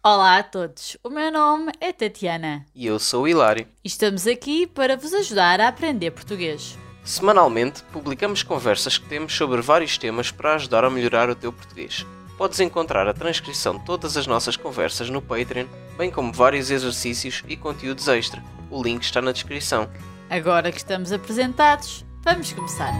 Olá a todos, o meu nome é Tatiana E eu sou o Hilário. e estamos aqui para vos ajudar a aprender português. Semanalmente, publicamos conversas que temos sobre vários temas para ajudar a melhorar o teu português. Podes encontrar a transcrição de todas as nossas conversas no Patreon, bem como vários exercícios e conteúdos extra. O link está na descrição. Agora que estamos apresentados, vamos começar.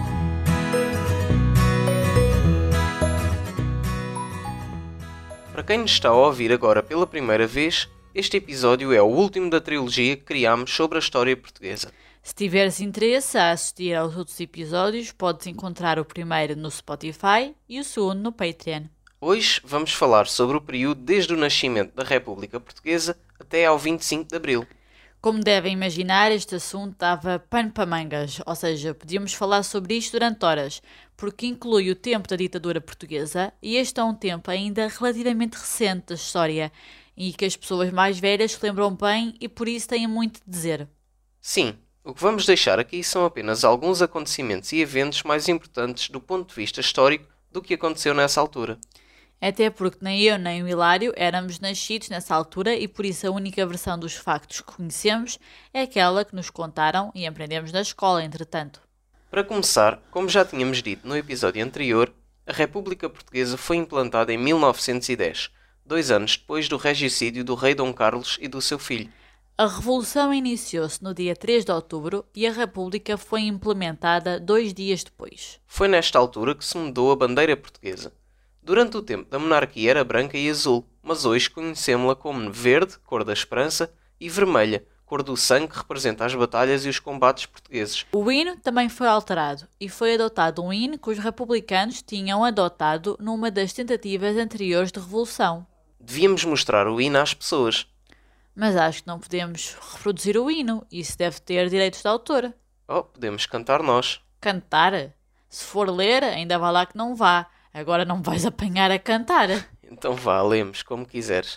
Para quem nos está a ouvir agora pela primeira vez, este episódio é o último da trilogia que criámos sobre a história portuguesa. Se tiveres interesse a assistir aos outros episódios, podes encontrar o primeiro no Spotify e o segundo no Patreon. Hoje vamos falar sobre o período desde o nascimento da República Portuguesa até ao 25 de Abril. Como devem imaginar, este assunto dava pano para mangas, ou seja, podíamos falar sobre isto durante horas, porque inclui o tempo da ditadura portuguesa e este é um tempo ainda relativamente recente da história e que as pessoas mais velhas se lembram bem e por isso têm muito de dizer. Sim, o que vamos deixar aqui são apenas alguns acontecimentos e eventos mais importantes do ponto de vista histórico do que aconteceu nessa altura. Até porque nem eu nem o Hilário éramos nascidos nessa altura e por isso a única versão dos factos que conhecemos é aquela que nos contaram e aprendemos na escola, entretanto. Para começar, como já tínhamos dito no episódio anterior, a República Portuguesa foi implantada em 1910, 2 anos depois do regicídio do rei Dom Carlos e do seu filho. A Revolução iniciou-se no dia 3 de outubro e a República foi implementada 2 dias depois. Foi nesta altura que se mudou a bandeira portuguesa. Durante o tempo da monarquia era branca e azul, mas hoje conhecemos-la como verde, cor da esperança, e vermelha, cor do sangue que representa as batalhas e os combates portugueses. O hino também foi alterado e foi adotado um hino que os republicanos tinham adotado numa das tentativas anteriores de revolução. Devíamos mostrar o hino às pessoas. Mas acho que não podemos reproduzir o hino, isso deve ter direitos de autor. Oh, podemos cantar nós. Cantar? Se for ler, ainda vá lá que não vá. Agora não vais apanhar a cantar. Então vá, lemos como quiseres.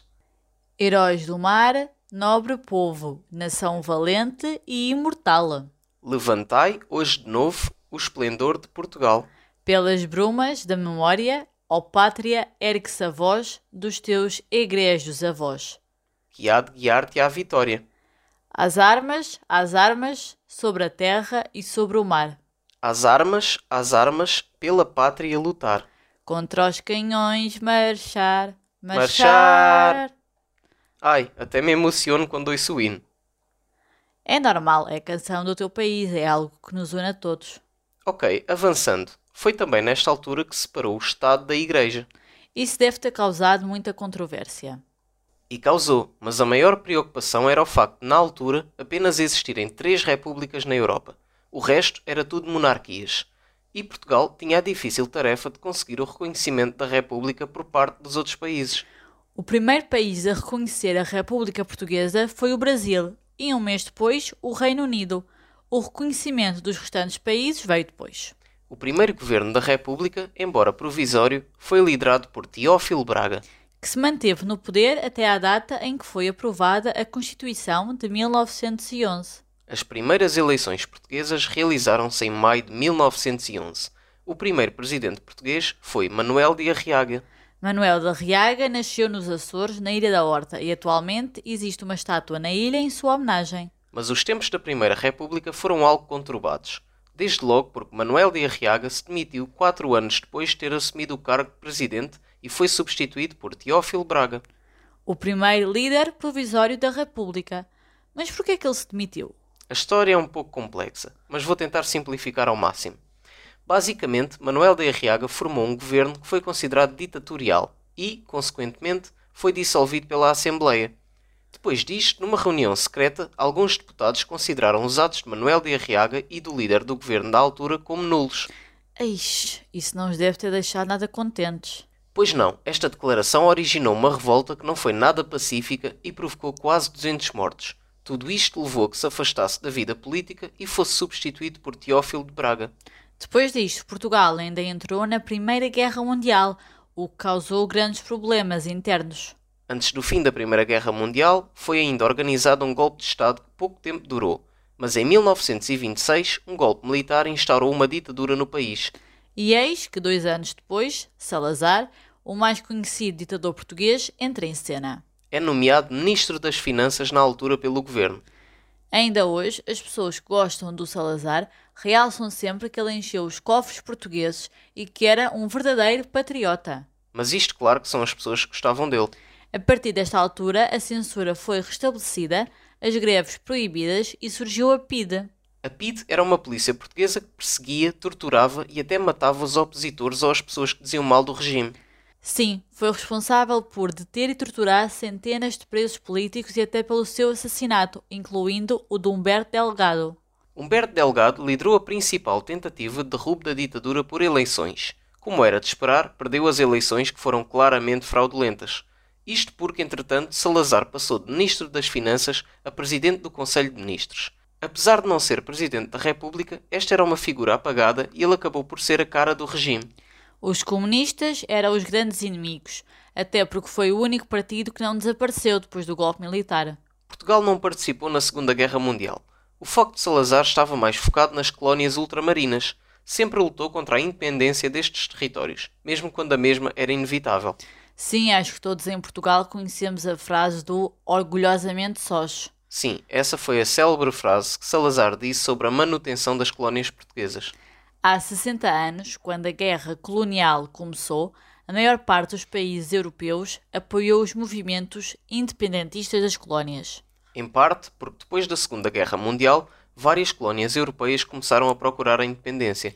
Heróis do mar, nobre povo, nação valente e imortal. Levantai, hoje de novo, o esplendor de Portugal. Pelas brumas da memória, ó pátria, ergue-se a voz dos teus egrejos avós. Que há de guiar-te à vitória. Às armas, sobre a terra e sobre o mar. Às armas, pela pátria lutar. Contra os canhões marchar, Marchar. Ai, até me emociono quando ouço o hino. É normal, é a canção do teu país, é algo que nos une a todos. Ok, avançando. Foi também nesta altura que separou o Estado da Igreja. Isso deve ter causado muita controvérsia. E causou, mas a maior preocupação era o facto de, na altura, apenas existirem 3 repúblicas na Europa. O resto era tudo monarquias. E Portugal tinha a difícil tarefa de conseguir o reconhecimento da República por parte dos outros países. O primeiro país a reconhecer a República Portuguesa foi o Brasil e um mês depois o Reino Unido. O reconhecimento dos restantes países veio depois. O primeiro governo da República, embora provisório, foi liderado por Teófilo Braga, que se manteve no poder até à data em que foi aprovada a Constituição de 1911. As primeiras eleições portuguesas realizaram-se em maio de 1911. O primeiro presidente português foi Manuel de Arriaga. Manuel de Arriaga nasceu nos Açores, na Ilha da Horta, e atualmente existe uma estátua na ilha em sua homenagem. Mas os tempos da Primeira República foram algo conturbados. Desde logo porque Manuel de Arriaga se demitiu 4 anos depois de ter assumido o cargo de presidente e foi substituído por Teófilo Braga, o primeiro líder provisório da República. Mas por que é que ele se demitiu? A história é um pouco complexa, mas vou tentar simplificar ao máximo. Basicamente, Manuel de Arriaga formou um governo que foi considerado ditatorial e, consequentemente, foi dissolvido pela Assembleia. Depois disto, numa reunião secreta, alguns deputados consideraram os atos de Manuel de Arriaga e do líder do governo da altura como nulos. Eixe, isso não os deve ter deixado nada contentes. Pois não, esta declaração originou uma revolta que não foi nada pacífica e provocou quase 200 mortos. Tudo isto levou a que se afastasse da vida política e fosse substituído por Teófilo de Braga. Depois disto, Portugal ainda entrou na Primeira Guerra Mundial, o que causou grandes problemas internos. Antes do fim da Primeira Guerra Mundial, foi ainda organizado um golpe de Estado que pouco tempo durou, mas em 1926 um golpe militar instaurou uma ditadura no país. E eis que 2 anos depois, Salazar, o mais conhecido ditador português, entra em cena. é nomeado Ministro das Finanças na altura pelo governo. Ainda hoje, as pessoas que gostam do Salazar realçam sempre que ele encheu os cofres portugueses e que era um verdadeiro patriota. Mas isto, claro, que são as pessoas que gostavam dele. A partir desta altura, a censura foi restabelecida, as greves proibidas e surgiu a PIDE. A PIDE era uma polícia portuguesa que perseguia, torturava e até matava os opositores ou as pessoas que diziam mal do regime. Sim, foi responsável por deter e torturar centenas de presos políticos e até pelo seu assassinato, incluindo o de Humberto Delgado. Humberto Delgado liderou a principal tentativa de derrubo da ditadura por eleições. Como era de esperar, perdeu as eleições que foram claramente fraudulentas. Isto porque, entretanto, Salazar passou de Ministro das Finanças a Presidente do Conselho de Ministros. Apesar de não ser Presidente da República, esta era uma figura apagada e ele acabou por ser a cara do regime. Os comunistas eram os grandes inimigos, até porque foi o único partido que não desapareceu depois do golpe militar. Portugal não participou na Segunda Guerra Mundial. O foco de Salazar estava mais focado nas colónias ultramarinas. Sempre lutou contra a independência destes territórios, mesmo quando a mesma era inevitável. Sim, acho que todos em Portugal conhecemos a frase do orgulhosamente sós. Sim, essa foi a célebre frase que Salazar disse sobre a manutenção das colónias portuguesas. Há 60 anos, quando a guerra colonial começou, a maior parte dos países europeus apoiou os movimentos independentistas das colónias. Em parte porque depois da Segunda Guerra Mundial, várias colónias europeias começaram a procurar a independência.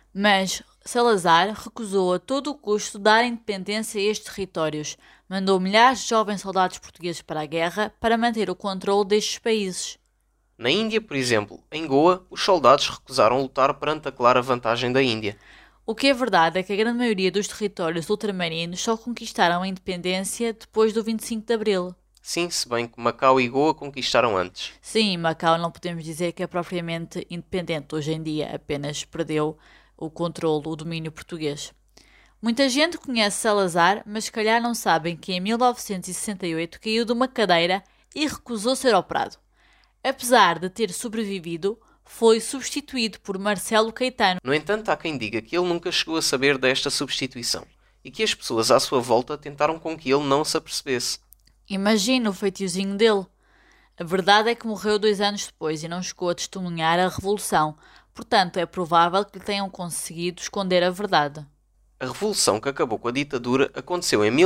Mas Salazar recusou a todo o custo dar independência a estes territórios. Mandou milhares de jovens soldados portugueses para a guerra para manter o controle destes países. Na Índia, por exemplo, em Goa, os soldados recusaram lutar perante a clara vantagem da Índia. O que é verdade é que a grande maioria dos territórios ultramarinos só conquistaram a independência depois do 25 de Abril. Sim, se bem que Macau e Goa conquistaram antes. Sim, Macau não podemos dizer que é propriamente independente hoje em dia, apenas perdeu o controle, o domínio português. Muita gente conhece Salazar, mas se calhar não sabem que em 1968 caiu de uma cadeira e recusou ser operado. Apesar de ter sobrevivido, foi substituído por Marcelo Caetano. No entanto, há quem diga que ele nunca chegou a saber desta substituição e que as pessoas à sua volta tentaram com que ele não se apercebesse. Imagina o feitiozinho dele. A verdade é que morreu 2 anos depois e não chegou a testemunhar a Revolução, portanto é provável que lhe tenham conseguido esconder a verdade. A revolução que acabou com a ditadura aconteceu em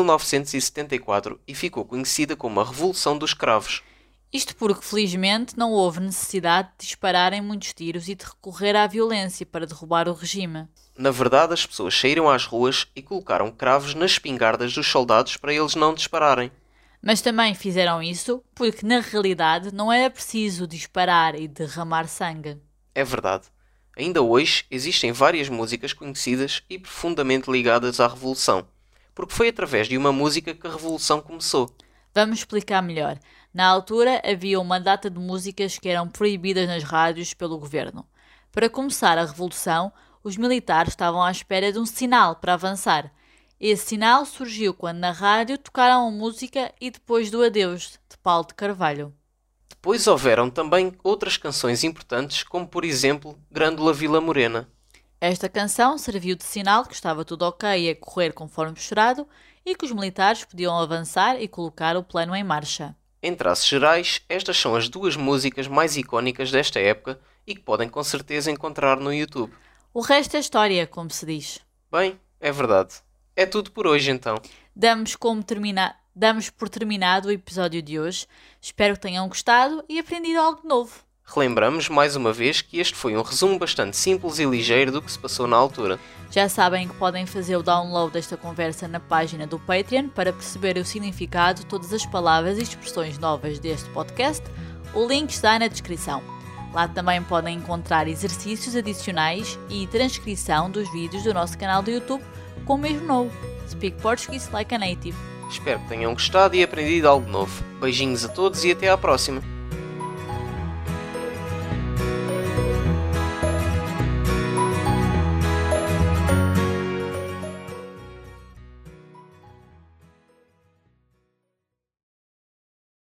1974 e ficou conhecida como a Revolução dos Cravos. Isto porque, felizmente, não houve necessidade de dispararem muitos tiros e de recorrer à violência para derrubar o regime. Na verdade, as pessoas saíram às ruas e colocaram cravos nas espingardas dos soldados para eles não dispararem. Mas também fizeram isso porque, na realidade, não era preciso disparar e derramar sangue. É verdade. Ainda hoje existem várias músicas conhecidas e profundamente ligadas à Revolução, porque foi através de uma música que a Revolução começou. Vamos explicar melhor. Na altura havia uma data de músicas que eram proibidas nas rádios pelo governo. Para começar a Revolução, os militares estavam à espera de um sinal para avançar. Esse sinal surgiu quando na rádio tocaram a música E Depois do Adeus, de Paulo de Carvalho. Depois houveram também outras canções importantes, como por exemplo Grândola Vila Morena. Esta canção serviu de sinal que estava tudo ok a correr conforme esperado e que os militares podiam avançar e colocar o plano em marcha. Em traços gerais, estas são as duas músicas mais icónicas desta época e que podem com certeza encontrar no YouTube. O resto é história, como se diz. Bem, é verdade. É tudo por hoje então. Damos por terminado o episódio de hoje. Espero que tenham gostado e aprendido algo novo. Relembramos mais uma vez que este foi um resumo bastante simples e ligeiro do que se passou na altura. Já sabem que podem fazer o download desta conversa na página do Patreon para perceber o significado de todas as palavras e expressões novas deste podcast. O link está na descrição. Lá também podem encontrar exercícios adicionais e transcrição dos vídeos do nosso canal do YouTube com o mesmo nome, Speak Portuguese Like a Native. Espero que tenham gostado e aprendido algo novo. Beijinhos a todos e até à próxima.